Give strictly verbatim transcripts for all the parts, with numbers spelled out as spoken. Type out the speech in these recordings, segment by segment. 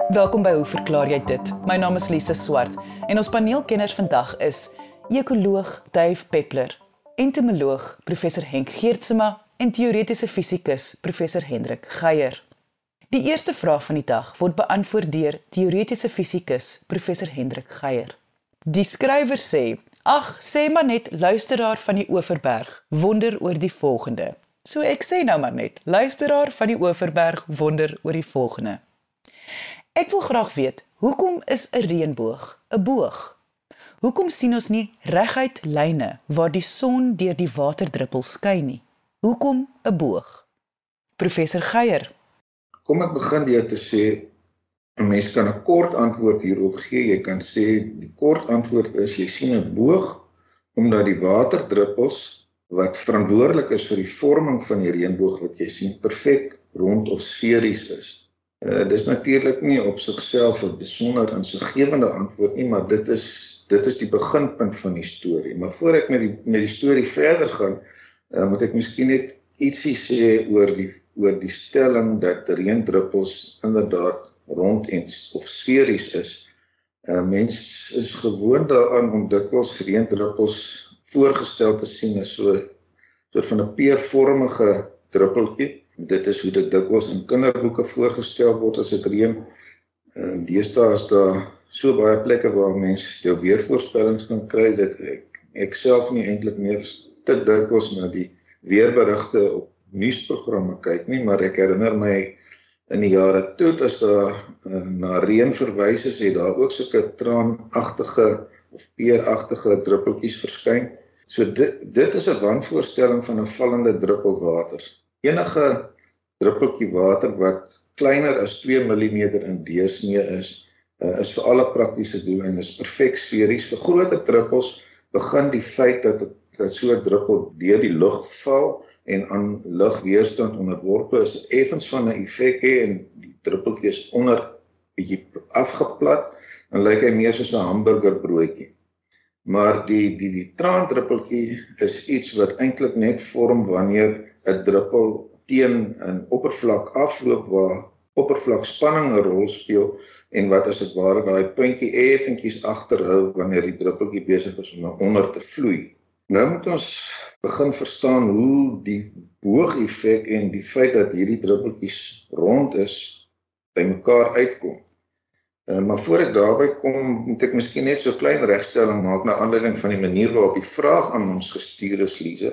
Welkom by Hoe verklaar jy dit? My naam is Lise Swart en ons paneelkenners vandag is ekoloog Dave Peppler, entomoloog Professor Henk Geertsma en teoretiese fisikus Professor Hendrik Geier. Die eerste vraag van die dag word beantwoord deur teoretiese fisikus Professor Hendrik Geier. Die skrywer sê: "Ag, sê maar net luisteraar van die Oeverberg wonder oor die volgende." So ek sê nou maar net, luisteraar van die Oeverberg wonder oor die volgende. Ek wil graag weet, hoekom is 'n reënboog 'n boog? Hoekom sien ons nie reguit lyne waar die son deur die waterdruppels skyn nie? Hoekom 'n boog? Professor Geier. Kom ek begin deur te sê, 'n mens kan 'n kort antwoord hierop gee. Jy kan sê, die kort antwoord is, jy sien 'n boog, omdat die waterdruppels, wat verantwoordelik is vir die vorming van die reënboog wat jy sien, perfek rond of sferies is. Uh, dis natuurlik nie op sigself 'n besonder insiggewende antwoord nie, maar dit is dit is die beginpunt van die storie. Maar voor ek met die met die storie verder gaan, uh, moet ek miskien net ietsie sê oor die oor die stelling dat reendruppels inderdaad rond en of sferies is. Uh, mens is gewoond daaraan om dikwels reendruppels voorgestel te sien as so 'n soort van 'n peervormige druppeltjie. Dit is hoe dit dikwels in kinderboeke voorgestel word as dit reën. Deesdae is daar so baie plekke waar mens jou weervoorspellings kan kry, dat ek, ek self nie eintlik meer te dikwels na die weerberigte op nuusprogramme kyk nie, maar ek herinner my in die jare toe, as daar uh, na reën verwys is, het daar ook sulke traanagtige of peeragtige druppeltjies verskyn. So dit, dit is 'n wanvoorstelling van 'n vallende druppel water. Enige druppeltjie water wat kleiner as twee millimeter in deursnee is, uh, is vir alle praktiese doeleindes perfek sferies. Vir groter druppels begin die feit dat, dat so 'n druppel deur die lug val en aan lugweerstand onderworpe is, effens van 'n effek hê en die druppeltjie is onder bietjie afgeplat, dan lyk hy meer soos 'n hamburgerbroodjie. Maar die, die, die traandruppeltjie is iets wat eintlik net vorm wanneer 'n druppel teen 'n oppervlak afloop waar oppervlakspanning 'n rol speel en wat as dit ware daai puntjie effentjies agterhou wanneer die druppeltjie besig is om na onder te vloei. Nou moet ons begin verstaan hoe die boogeffek en die feit dat hierdie druppeltjies rond is, by mekaar uitkom. Uh, maar voor ek daarby kom, moet ek miskien net so 'n klein regstelling maak na aanleiding van die manier waarop die vraag aan ons gestuur is, Lise.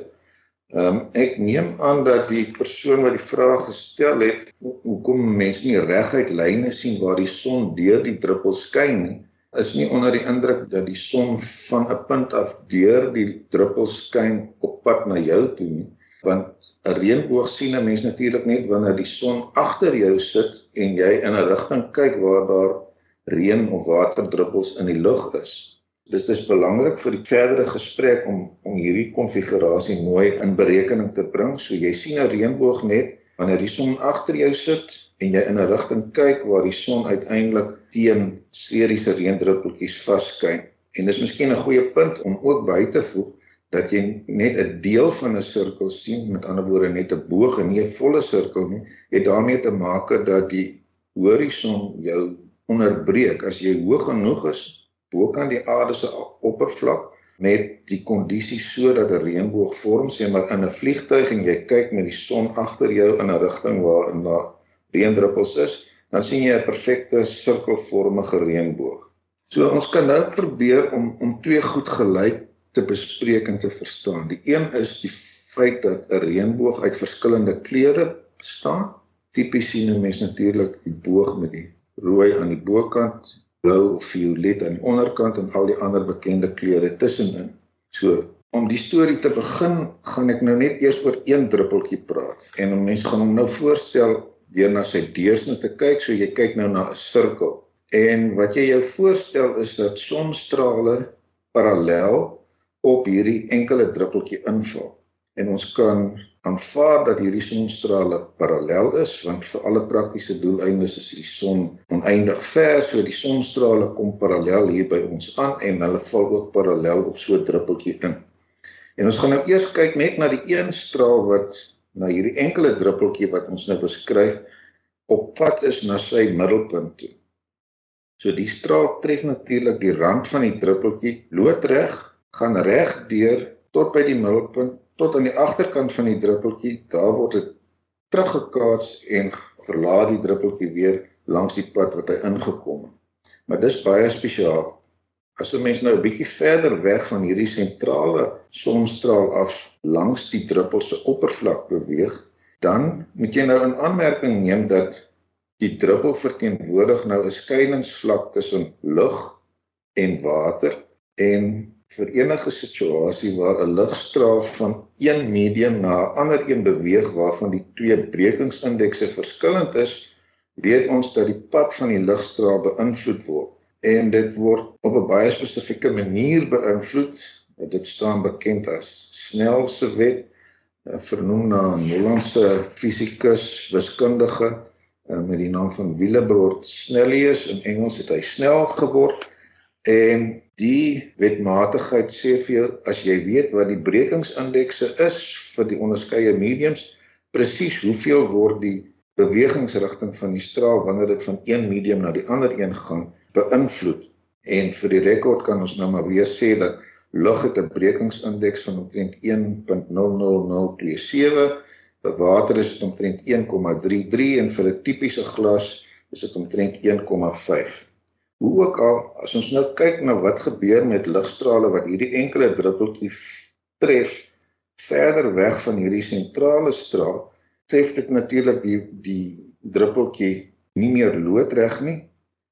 Um, ek neem aan dat die persoon wat die vraag gestel het, hoekom mense nie reguit lyne sien waar die son deur die druppels skyn nie, is nie onder die indruk dat die son van 'n punt af deur die druppels skyn op pad na jou toe nie. Want 'n reënboog sien 'n mens natuurlik net wanneer die son agter jou sit en jy in 'n rigting kyk waar daar reën of waterdruppels in die lug is. Dis dis belangrik vir die verdere gesprek om, om hierdie konfigurasie mooi in berekening te bring. So jy sien 'n reënboog net wanneer die son agter jou sit en jy in 'n rigting kyk waar die son uiteindelik teen sferiese reendruppeltjies vasskyn. En dis miskien 'n goeie punt om ook by te voeg dat jy net 'n deel van 'n sirkel sien, met ander woorde net 'n boog en nie 'n volle sirkel nie, het daarmee te maak dat die horison jou onderbreek. As jy hoog genoeg is, bokant die aarde se oppervlak, met die kondisie so dat 'n reënboog vorm, sê maar in 'n vliegtuig en jy kyk met die son agter jou in 'n rigting waar in daar reendruppels is, dan sien jy 'n perfekte sirkelvormige reënboog. So ons kan nou probeer om, om twee goed gelyk te bespreek en te verstaan. Die een is die feit dat 'n reënboog uit verskillende kleure bestaan. Tipies sien 'n mens natuurlik die boog met die rooi aan die bokant, blou of violet aan die onderkant en al die ander bekende kleure tussenin. So, om die storie te begin, gaan ek nou net eers oor een druppeltjie praat. En mense gaan hom nou voorstel deur na sy deursnit te kyk, so jy kyk nou na 'n sirkel. En wat jy jou voorstel is dat sonstrale parallel op hierdie enkele druppeltjie inval. En ons kan aanvaar dat hierdie sonstrale parallel is, want vir alle praktiese doeleindes is die son oneindig ver, so die sonstrale kom parallel hier by ons aan en hulle val ook parallel op so 'n druppeltjie in. En ons gaan nou eers kyk net na die een straal wat na hierdie enkele druppeltjie wat ons nou beskryf op pad is na sy middelpunt toe. So die straal tref natuurlik die rand van die druppeltjie loodreg, gaan reg deur tot by die middelpunt, tot aan die agterkant van die druppeltjie, daar word dit teruggekaats en verlaat die druppeltjie weer langs die pad wat hy ingekom het. Maar dis baie spesiaal. As 'n mens nou 'n bietjie verder weg van hierdie sentrale sonstraal af langs die druppel se oppervlak beweeg, dan moet jy nou in aanmerking neem dat die druppel verteenwoordig nou 'n skeiingsvlak tussen lug en water, en vir enige situasie waar 'n ligstraal van een medium na 'n ander een beweeg waarvan die twee brekingsindekse verskillend is, weet ons dat die pad van die ligstraal beïnvloed word. En dit word op 'n baie spesifieke manier beïnvloed. Dit staan bekend as Snell se wet, vernoem na 'n Hollandse fisikus, wiskundige met die naam van Willebrord Snellius. In Engels het hy snel geword. En die wetmatigheid sê vir jou, as jy weet wat die brekingsindekse is vir die onderskeie mediums, presies hoeveel word die bewegingsrigting van die straal wanneer dit van een medium na die ander een gaan beïnvloed. En vir die rekord kan ons nou maar weer sê dat lug het 'n brekingsindeks van omtrent een punt nul nul nul twee sewe, vir water is dit omtrent een komma drie drie en vir 'n tipiese glas is dit omtrent een komma vyf. Hoe ook al, as ons nou kyk na wat gebeur met ligstrale wat hierdie enkele druppeltjie tref, verder weg van hierdie sentrale straal, tref dit natuurlik die, die druppeltjie nie meer loodreg nie,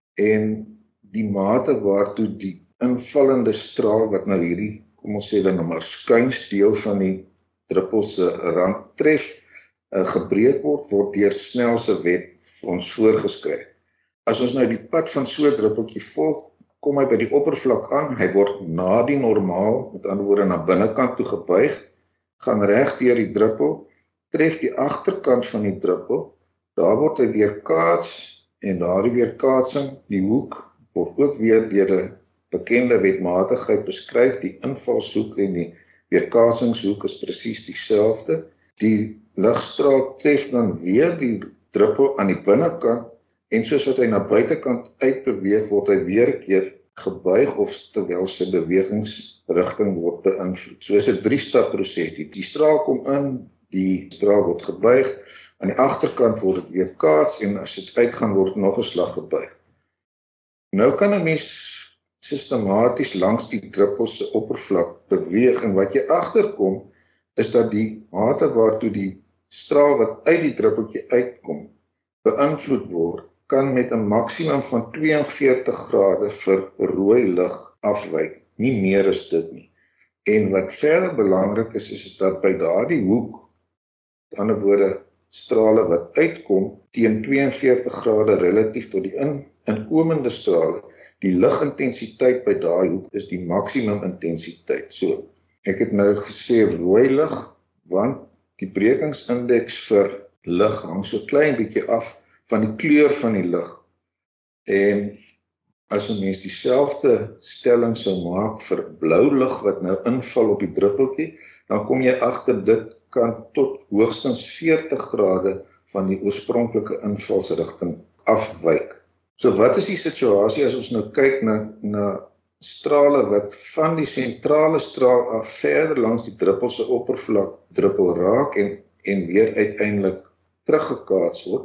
en die mate waartoe die invallende straal wat nou hierdie, kom ons sê dan nou maar skuins deel van die druppel se rand tref, uh, gebreek word, word deur Snell se wet vir ons voorgeskryf. As ons nou die pad van so 'n druppeltjie volg, kom hy by die oppervlak aan, hy word na die normaal, met ander woorde na binnekant toe gebuig, gaan reg deur die druppel, tref die agterkant van die druppel, daar word hy weerkaats, en daardie weerkaatsing, die hoek, word ook weer deur 'n bekende wetmatigheid beskryf, die invalshoek en die weerkaatsingshoek is presies dieselfde. Die ligstraal tref dan weer die druppel aan die binnekant, en soos wat hy na buitekant uitbeweeg, word hy weer 'n keer gebuig of terwyl sy bewegingsrigting word beïnvloed. So is 'n drie-stap proses. Die, die straal kom in, die straal word gebuig, aan die agterkant word dit weer kaats en as dit uitgaan word nog 'n slag gebuig. Nou kan 'n mens sistematies langs die druppel se oppervlak beweeg en wat jy agterkom is dat die mate waartoe die straal wat uit die druppeltjie uitkom beïnvloed word, kan met 'n maksimum van twee en veertig grade vir rooi lig afwyk, nie meer as dit nie. En wat verder belangrik is, is dat by daardie hoek, met ander woorde, strale wat uitkom teen twee en veertig grade relatief tot die in, inkomende strale, die ligintensiteit by daai hoek is die maksimum intensiteit. So, ek het nou gesê rooi lig, want die brekingsindeks vir lig hang so klein bietjie af van die kleur van die lig. En as 'n mens dieselfde stelling sou maak vir blou lig wat nou inval op die druppeltjie, dan kom jy agter dit kan tot hoogstens veertig grade van die oorspronklike invalsrigting afwyk. So wat is die situasie as ons nou kyk na, na strale wat van die sentrale straal af verder langs die druppel se oppervlak druppel raak en, en weer uiteindelik teruggekaats word.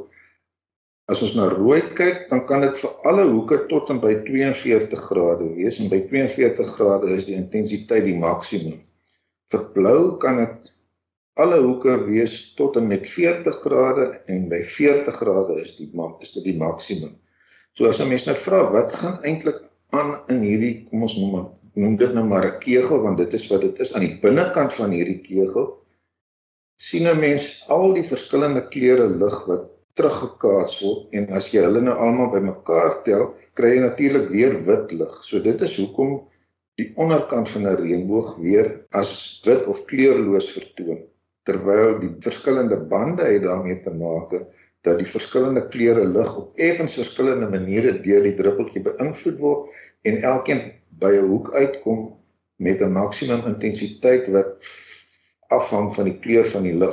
As ons na rooi kyk, dan kan dit vir alle hoeke tot en by twee en veertig grade wees, en by twee en veertig grade is die intensiteit die maksimum. Vir blou kan dit alle hoeke wees tot en met veertig grade, en by veertig grade is, die, is dit die maksimum. So as 'n mens nou vra, wat gaan eintlik aan in hierdie, kom ons noem, noem dit nou maar 'n kegel, want dit is wat dit is, aan die binnekant van hierdie kegel, sien 'n mens al die verskillende kleure lig wat teruggekaats word, en as jy hulle nou almal bymekaar tel, kry jy natuurlik weer wit lig. So dit is hoekom die onderkant van 'n reënboog weer as wit of kleurloos vertoon, terwyl die verskillende bande het daarmee te maak dat die verskillende kleure lig op effens verskillende maniere deur die druppeltjie beïnvloed word, en elkeen by 'n hoek uitkom met 'n maksimum intensiteit wat afhang van die kleur van die lig.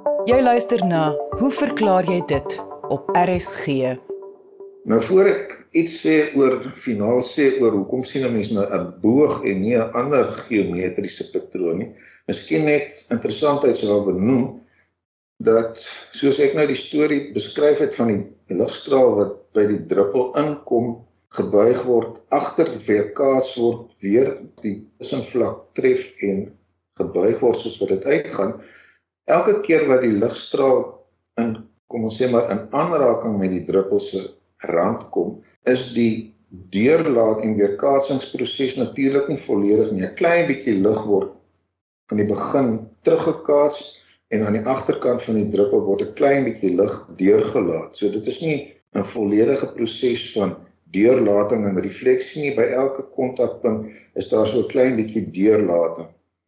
Jy luister na Hoe verklaar jy dit op R S G? Nou voor ek iets sê oor, finaal sê oor hoekom sien 'n mens nou 'n boog en nie 'n ander geometriese patroon nie. Miskien net interessantheidshalwe benoem, dat soos ek nou die storie beskryf het van die ligstraal wat by die druppel inkom, gebuig word, agter weerkaats word, weer die tussenvlak tref en gebuig word soos wat dit uitgaan. Elke keer wat die ligstraal in, kom ons sê maar, in aanraking met die druppel se rand kom, is die deurlaat en weerkaatsingsproses natuurlik nie volledig nie. 'n Klein bietjie lig word aan die begin teruggekaats en aan die agterkant van die druppel word 'n klein bietjie lig deurgelaat. So dit is nie 'n volledige proses van deurlating en refleksie nie. By elke kontakpunt is daar so 'n klein bietjie deurlating.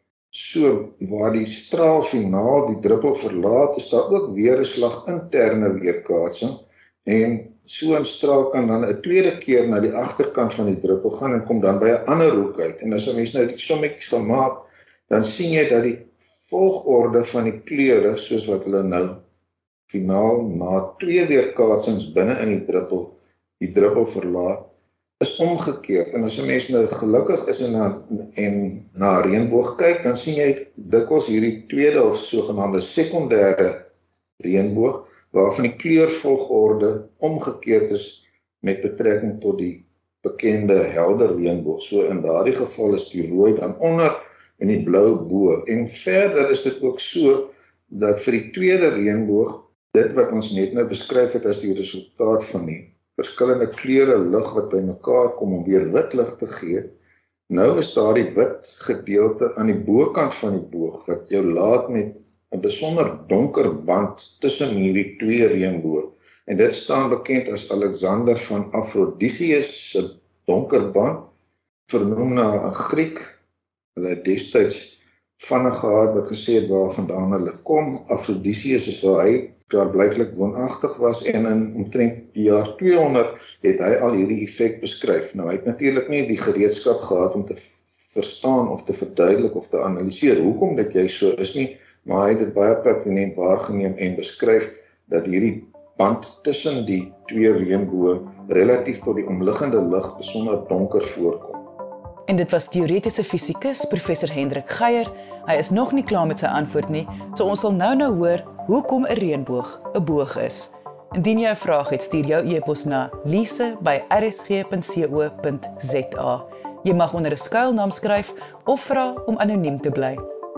So waar die straal finaal die druppel verlaat, is daar ook weer 'n slag interne weerkaatsing, en so 'n straal kan dan 'n tweede keer na die agterkant van die druppel gaan en kom dan by 'n ander hoek uit. En as 'n mens nou die sommetjies gaan maak, dan sien jy dat die volgorde van die kleure, soos wat hulle nou finaal na twee weerkaatsings binne in die druppel, die druppel verlaat, is omgekeerd. En as 'n mens nou gelukkig is en na, en na 'n reënboog kyk, dan sien jy dikwels hierdie tweede of sogenaamde sekondêre reënboog, waarvan die kleurvolgorde omgekeerd is met betrekking tot die bekende helder reënboog. So in daardie geval is die rooi dan onder en die blou bo. En verder is dit ook so dat vir die tweede reënboog, dit wat ons net nou beskryf het as die resultaat van die verskillende kleure lig wat bymekaar kom om weer wit lig te gee, nou is daar die wit gedeelte aan die bokant van die boog wat jou laat met 'n besonder donker band tussen hierdie twee reënboë. En dit staan bekend as Alexander van Aphrodisias se donker band, vernoem na 'n Griek. Hulle het destyds vanne gehad wat gesê het waarvandaan hulle kom. Aphrodisias is waar hy daar blyklik woonagtig was, en in omtrent die jaar tweehonderd het hy al hierdie effek beskryf. Nou hy het natuurlik nie die gereedskap gehad om te verstaan of te verduidelik of te analiseer hoekom dit jy so is nie, maar hy het dit baie pertinent waargeneem en beskryf dat hierdie band tussen die twee reënboë relatief tot die omliggende lig besonder donker voorkom. En dit was teoretiese fisikus professor Hendrik Geier. Hy is nog nie klaar met sy antwoord nie, so ons sal nou nou hoor hoekom 'n reënboog 'n boog is. Indien jy 'n vraag het, stuur jou e-pos na lise by r s g punt co punt z a. Jy mag onder 'n skuilnaam skryf of vra om anoniem te bly.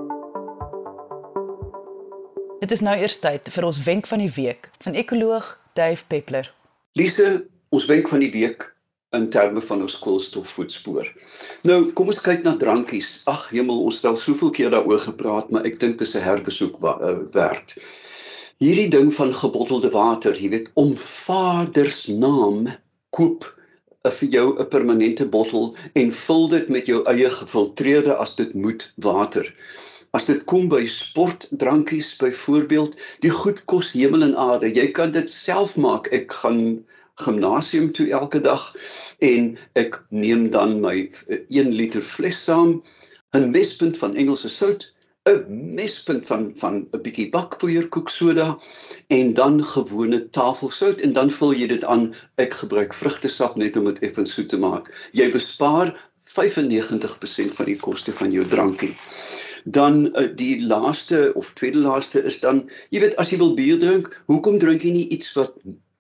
Dit is nou eers tyd vir ons wenk van die week van ekoloog Dave Peppler. Lise, ons wenk van die week in terme van ons koolstofvoetspoor. Nou, kom ons kyk na drankies. Ag hemel, ons het al soveel keer daaroor gepraat, maar ek dink dit is 'n herbesoek werd. Hierdie ding van gebottelde water, jy weet, om Vaders naam, koop vir jou 'n permanente bottel en vul dit met jou eie gefiltreerde, as dit moet, water. As dit kom by sportdrankies byvoorbeeld, die goed kos hemel en aarde. Jy kan dit self maak. Ek gaan gimnasium toe elke dag en ek neem dan my een liter fles saam, 'n mespunt van Engelse sout, 'n mespunt van van 'n bietjie bakpoeier koeksoda en dan gewone tafelsout, en dan vul jy dit aan. Ek gebruik vrugtesap net om dit effens soet te maak. Jy bespaar vyfennegentig persent van die koste van jou drankie. Dan uh, die laaste of tweede laaste is dan, jy weet, as jy wil bier drink, hoekom drink jy nie iets wat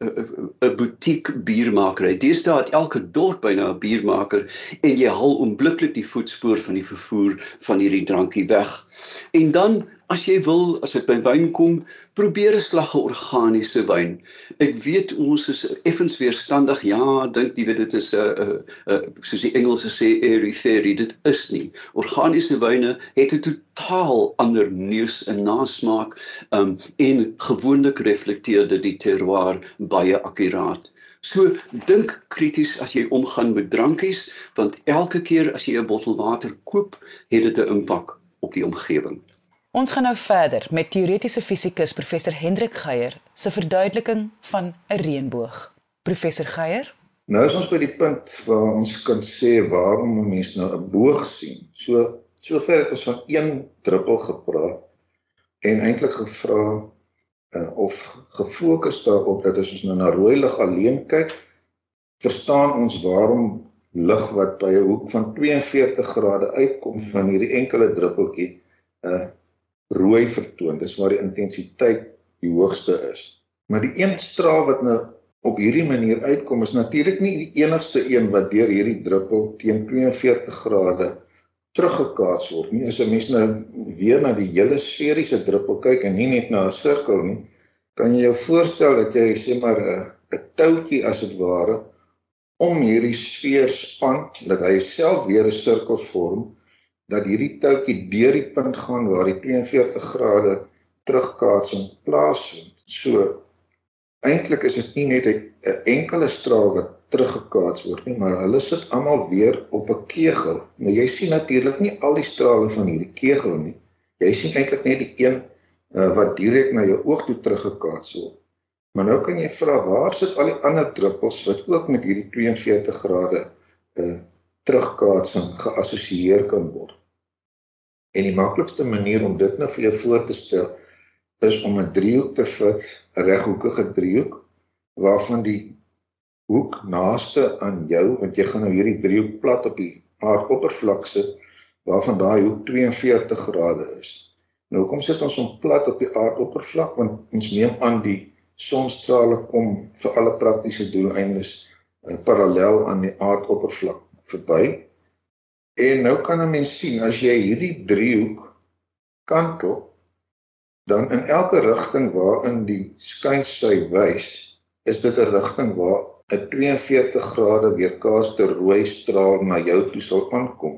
'n butiek biermaker. Deesdae het elke dorp byna 'n biermaker en jy haal onmiddellik die voetspoor van die vervoer van hierdie drankie weg. En dan, as jy wil, as dit by wyn kom, probeer 'n slag organiese wyn. Ek weet ons is effens weerstandig, ja, dink jy weet dit is 'n uh, uh, uh, soos die Engelse sê airy-fairy, dit is nie. Organiese wyne het 'n totaal ander neus en nasmaak um, en gewoonlik reflekteer dit die terroir baie akkuraat. So, dink krities as jy omgaan met drankies, want elke keer as jy 'n bottel water koop, het dit 'n impak op die omgewing. Ons gaan nou verder met teoretiese fisikus professor Hendrik Geier se verduideliking van 'n reënboog. Professor Geier? Nou is ons by die punt waar ons kan sê waarom 'n mens nou 'n boog sien. So, sover het ons van een druppel gepraat en eintlik gevra uh, of gefokus daarop dat as ons nou na rooi lig alleen kyk, verstaan ons waarom lig wat by 'n hoek van twee en veertig grade uitkom van hierdie enkele druppeltjie uh, rooi vertoon. Dis waar die intensiteit die hoogste is. Maar die een straal wat nou op hierdie manier uitkom is natuurlik nie die enigste een wat deur hierdie druppel teen twee en veertig grade teruggekaats word nie. As 'n mens nou weer na die hele sferiese druppel kyk en nie net na 'n sirkel nie, kan jy jou voorstel dat jy sê maar 'n 'n touwtjie as dit ware om hierdie sfeer span, dat hy self weer 'n sirkel vorm, dat hierdie touwtjie deur die punt gaan waar die twee en veertig grade terugkaatsing plaasvind. So eintlik is dit nie net 'n enkele straal wat teruggekaats word nie, maar hulle sit almal weer op 'n kegel. Nou jy sien natuurlik nie al die strale van hierdie kegel nie. Jy sien eintlik net die een uh, wat direk na jou oog toe teruggekaats word. Maar nou kan jy vra, waar sit al die ander druppels wat ook met hierdie twee en veertig grade uh, terugkaatsing geassosieer kan word? En die maklikste manier om dit nou vir jou voor te stel is om 'n driehoek te vat, 'n reghoekige driehoek, waarvan die hoek naaste aan jou, want jy gaan nou hierdie driehoek plat op die aardoppervlak sit, waarvan daai hoek twee en veertig grade is. Nou, hoekom sit ons hom plat op die aardoppervlak? Want ons neem aan die sonstrale kom vir alle praktiese doeleindes uh, parallel aan die aardoppervlak verby. En nou kan 'n mens sien, as jy hierdie driehoek kantel, dan in elke rigting waarin die skynsy wys, is dit 'n rigting waar 'n twee en veertig grade weerkaatste rooi straal na jou toe sal aankom.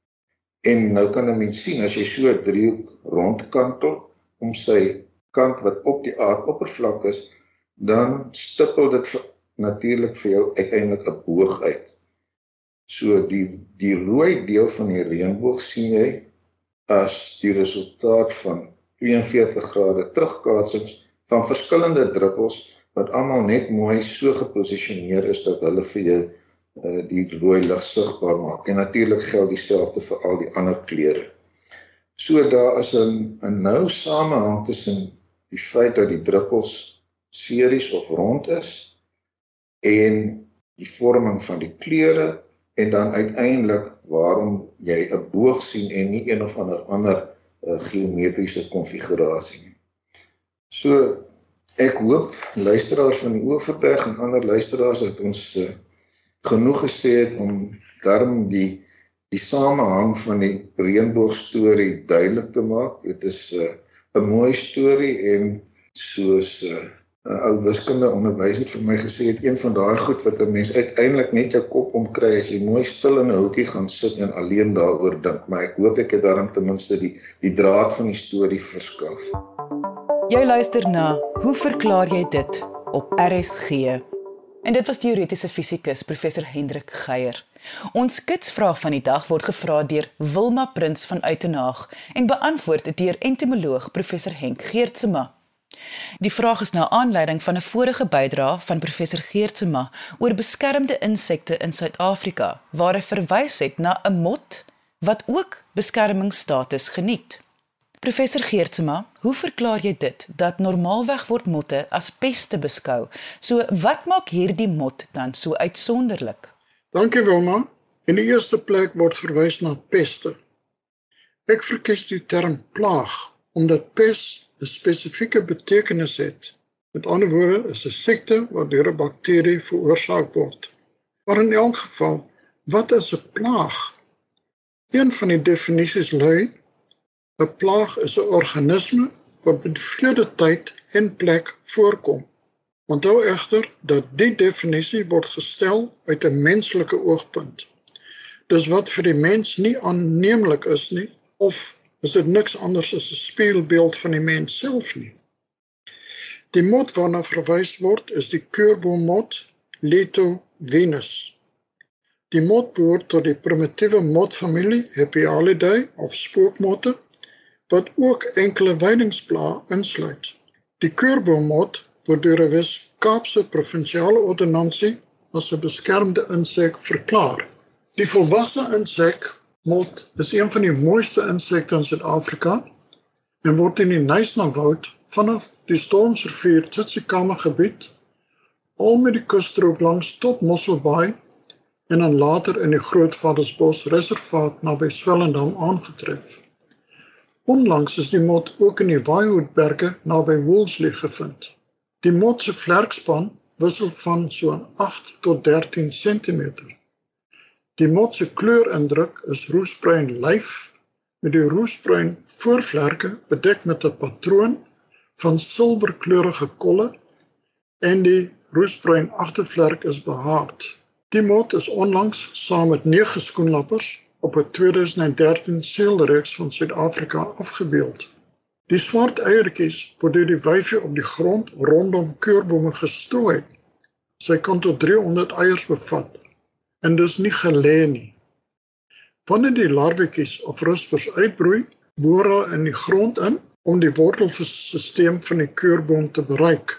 En nou kan 'n mens sien, as jy so 'n driehoek rondkantel om sy kant wat op die aardoppervlak is, dan stippel dit vir, natuurlik vir jou uiteindelik 'n boog uit. So die, die rooi deel van die reënboog sien jy as die resultaat van twee en veertig grade terugkaatsings van verskillende druppels wat almal net mooi so geposisioneer is dat hulle vir jou uh, die rooi lig sigbaar maak. En natuurlik geld dieselfde vir al die ander kleure. So daar is 'n 'n nou samehang tussen die feit dat die druppels sferies of rond is en die vorming van die kleure en dan uiteindelik waarom jy 'n boog sien en nie een of ander ander uh, geometriese konfigurasie nie. So ek hoop luisteraars van die Overberg en ander luisteraars het ons uh, genoeg gesê het om daarom die die samehang van die reënboogstorie duidelik te maak. Dit is 'n uh, mooi storie en soos 'n uh, ou wiskunde onderwyser vir my gesê het, een van daai goed wat 'n mens uiteindelik net jou kop omkry as jy mooi stil in 'n hoekie gaan sit en alleen daaroor dink. Maar ek hoop ek het daarom ten minste die die draad van die storie verskaf. Jy luister na Hoe verklaar jy dit op R S G? En dit was teoretiese fisikus professor Hendrik Geier. Ons kitsvraag van die dag word gevra deur Wilma Prins van Uitenhaag en beantwoord deur entomoloog professor Henk Geertsema. Die vraag is na aanleiding van 'n vorige bydrae van professor Geertsema oor beskermde insekte in Suid-Afrika, waar hy verwys het na 'n mot wat ook beskermingsstatus geniet. Professor Geertsema, hoe verklaar jy dit dat normaalweg word motte as peste beskou? So wat maak hierdie mot dan so uitsonderlik? Dankie Wilma. In die eerste plek word verwys na peste. Ek verkies die term plaag, omdat pes 'n spesifieke betekenis het. Met ander woorde is 'n siekte wat deur 'n bakterie veroorsaak word. Maar in elk geval, wat is 'n plaag? Een van die definisies lui: 'n plaag is 'n organisme wat met vele tyd en plek voorkom. Onthou egter dat die definisie word gestel uit 'n menslike oogpunt. Dus wat vir die mens nie aanneemlik is nie, of is dit niks anders as 'n spieelbeeld van die mens self nie. Die mot waarna verwys word is die keurboommot Leto venus. Die mot behoort tot die primitiewe motfamilie Hepialidae of spookmotte, wat ook enkele weidingsblaa insluit. Die keurboommot word deur 'n Wes-Kaapse provinsiale ordonnansie as 'n beskermde insek verklaar. Die volwasse insek mot is een van die mooiste insekte in Suid-Afrika en word in die Knysna Woud vanaf die Stormsrivier Tsitsikamma gebied veral met die kusstrook langs tot Mosselbaai en dan later in die Grootvadersbos reservaat naby Swellendam aangetref. Onlangs is die mot ook in die Waaihoedberge naby Woolsley gevind. Die mot se vlerkspan wissel van so agt tot dertien sentimeter. Die mot se kleurindruk is roesbruin lyf met die roesbruin voorvlerke bedek met 'n patroon van silwerkleurige kolle en die roesbruin agtervlerk is behaard. Die mot is onlangs saam met nege skoenlappers op 'n tweeduisend dertien seelreeks van Suid-Afrika afgebeeld. Die swart eiertjies word deur die wyfie op die grond rondom keurbome gestrooi. Sy kan tot driehonderd eiers bevat en dus nie gelê nie. Wanneer die larwetjies of ruspers uitbroei, boor hulle in die grond in om die wortelstelsel van die keurboom te bereik.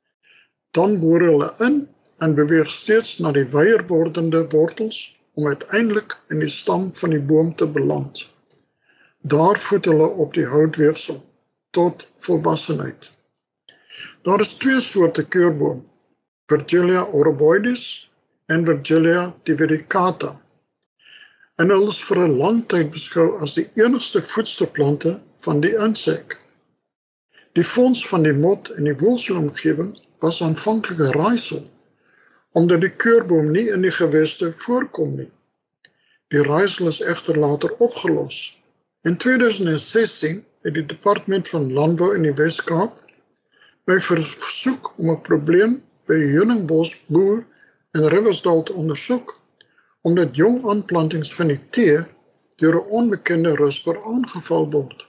Dan boor hulle in en beweeg steeds na die wyer wordende wortels om uiteindelik in die stam van die boom te beland. Daar voed hulle op die houtweefsel tot volwassenheid. Daar is twee soorte keurboom, Virgilia oroboides en Virgilia dividicata. En hulle is vir 'n lang tyd beskou as die enigste voedsterplante van die insek. Die fonds van die mot in die Woolsley-omgewing was aanvanklik 'n raaisel, omdat die keurboom nie in die geweste voorkom nie. Die raaisel is egter later opgelos. In tweeduisend sestien het die Departement van Landbou in die Wes-Kaap my versoek om 'n probleem by heuningbosboer in Riversdal te ondersoek, omdat jong aanplantings van die tee deur 'n onbekende rusper aangeval word.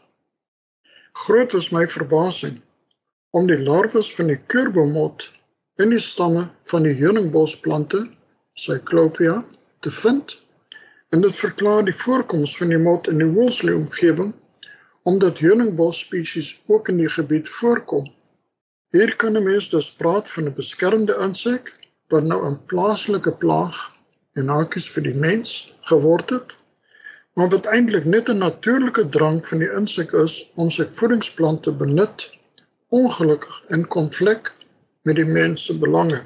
Groot was my verbasing om die larwes van die keurboommot in die stamme van die heuningbosplante, Cyclopia, te vind, en dit verklaar die voorkoms van die mot in die Woolsley-omgewing, omdat heuningbos-spesies ook in die gebied voorkom. Hier kan 'n mens dus praat van 'n beskermde insek, wat nou 'n plaaslike plaag en hakies vir die mens geword het, maar wat eintlik net 'n natuurlike drang van die insek is om sy voedingsplant te benut, ongelukkig in konflik met die mens se belange.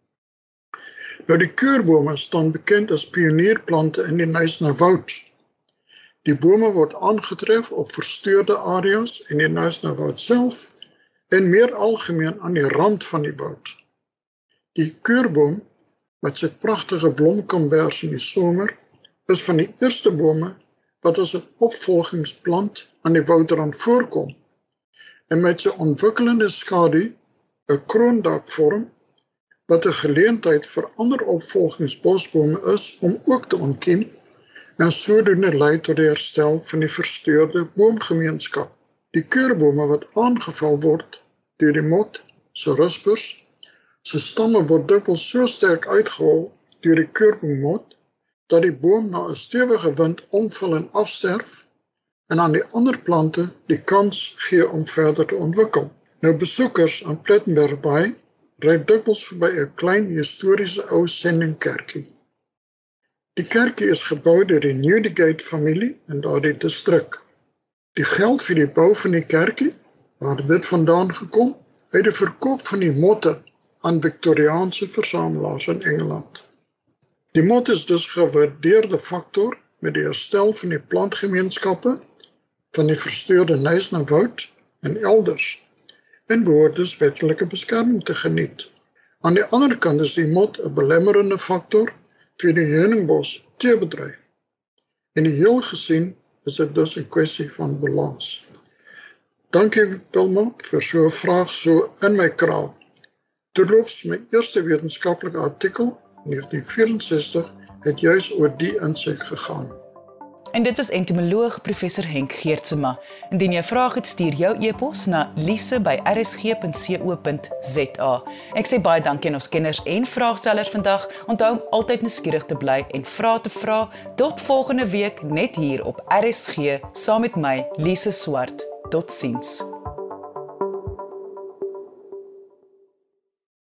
Nou die keurbome staan bekend as pionierplante in die Knysna-woud. Die bome word aangetref op versteurde areas in die Knysna-woud self en meer algemeen aan die rand van die woud. Die keurboom met sy pragtige blomkombers in die somer is van die eerste bome wat as 'n opvolgingsplant aan die woudrand voorkom en met sy ontwikkelende skadu 'n kroondak vorm wat 'n geleentheid vir ander opvolgingsbosbome is om ook te ontkiem en sodoende lei tot die herstel van die versteurde boomgemeenskap. Die keurbome wat aangeval word deur die mot, se ruspers, se stamme word dikwels so sterk uitgehol deur die keurboommot dat die boom na 'n stewige wind omval en afsterf en aan die ander plante die kans gee om verder te ontwikkel. Nou besoekers aan Plettenberg Bay ry dikwels verby 'n klein historiese ou sendingkerkie. Die kerkie is gebou deur die Newdigate familie in daardie distrik. Die geld vir die bou van die kerkie, waar dit vandaan gekom, uit die verkoop van die motte aan Victoriaanse versamelaars in Engeland. Die mot is dus gewaardeerde faktor met die herstel van die plantgemeenskappe van die versteurde Knysna-woud en elders en behoort dus wettelike beskerming te geniet. Aan die ander kant is die mot 'n belemmerende faktor vir die heuningbos teebedryf. En die heel gesien is dit dus 'n kwessie van balans. Dankie Wilma vir so 'n vraag so in my kraal. Terloops, my eerste wetenskaplike artikel negtien vyf-en-sestig het juis oor die insek gegaan. En dit was entomoloog professor Henk Geertsema. Indien jy 'n vraag het, stuur jou e-pos na lise by r s g punt co punt z a. Ek sê baie dankie aan ons kenners en vraagstellers vandag. Onthou om altyd nuuskierig te bly en vra te vra. Tot volgende week net hier op R S G saam met my, Lise Swart. Totsiens.